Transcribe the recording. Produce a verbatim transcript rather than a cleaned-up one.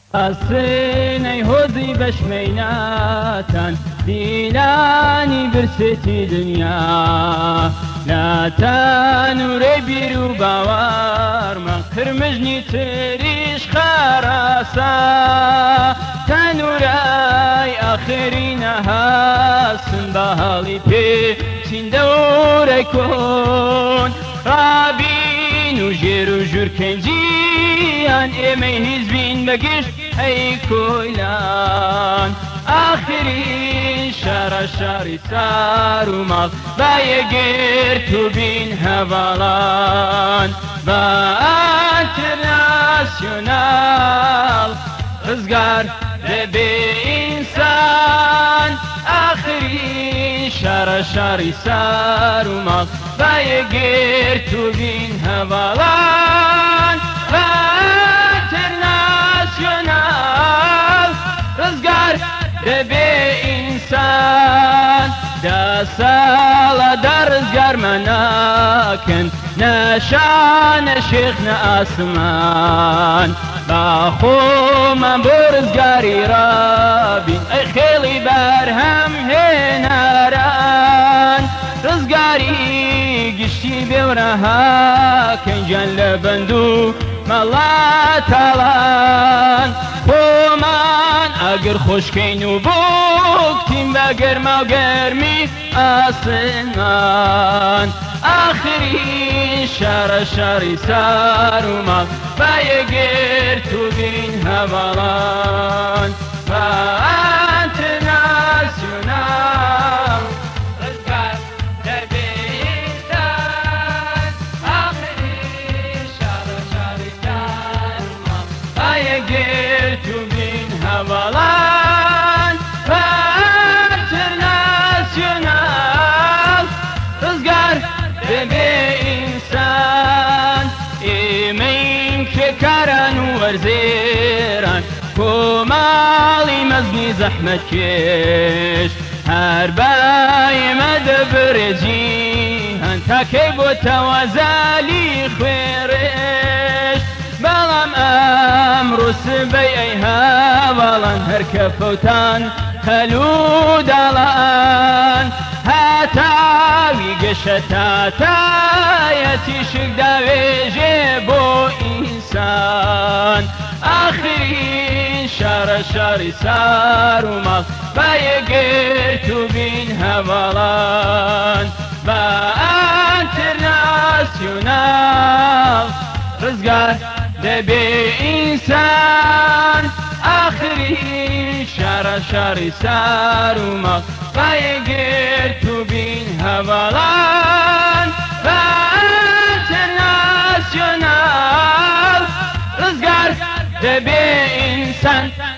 ئاسنەی هۆزی بەشمەیناتان دیلانی برسێتی دنیا ناتان وڕێ بیر و باوارمان کرمژنی تریش خاراسا تەنورای ئاخری نەهاسن بە هەڵی پێ چین دەورەی کۆن ڕابین و ژێر و ژوورکەنجیان ئێمەی هیزبین بەگشت ئەی کۆیلان ئاخری شارە شاری سار و ماڵ با یەگێرت و بین هەڤاڵان بە ئینتەرناسیۆناڵ ڕزگار دەبێ ئینسان ئاخری شارە شاری سار و ماڵ با یەگێرت و بین هەڤاڵان بە ئینتەرناسیۆناڵ ڕزگار دەبێ ئینسان دا ساڵە دا ڕزگارمان ناکەن نەشانە شێخ نە ئاسمان با خۆمان بۆ ڕزگاری ڕابین ئەی خێڵی بەرهەم هێناران ڕزگاری گشتی بێورەهاکەن گیان لە بەند و مەڵاتاڵان خۆمان ئەگەر خۆشکەین و بۆکتین بە گەرما و گەرمی ئاسمان ئاخری شارە شاری سار و ماڵ با یەگێرت و بین هەڤاڵان بە ئینتەرناسیۆناڵ ڕزگار دەبێ ئینسان ئاخری شارە شاری سار و ماڵ با یەگێرت و بین هەڤاڵان بە ئینتەرناسیۆناڵ ڕزگار دەبێ ئینسان ئێمەین کێکاران و وەرزێران کۆماڵی مەزنی زەحمەتکێش هەر با ئێمە دەبرێ جیهان تاکەی بۆ تەوازالی خوێڕێش بەڵام ئەمڕۆ سبەی ئەی هەڤاڵان هەر کە فەوتان هەلوو داڵان هاتاوی گەشە تاتایەتی شک داوێژێ بۆ ئینسان ئاخرین شارە شاری سار و ماڵ با یەگێرت و بین هەڤاڵان بە ئینتەرناسیۆناڵ ڕزگار دەبێ ئینسان ئاخرین شارە شاری سار و ماڵ با یەگێرت و بین هەڤاڵان بە ئینتەرناسیۆناڵ ڕزگار دەبێ ئینسان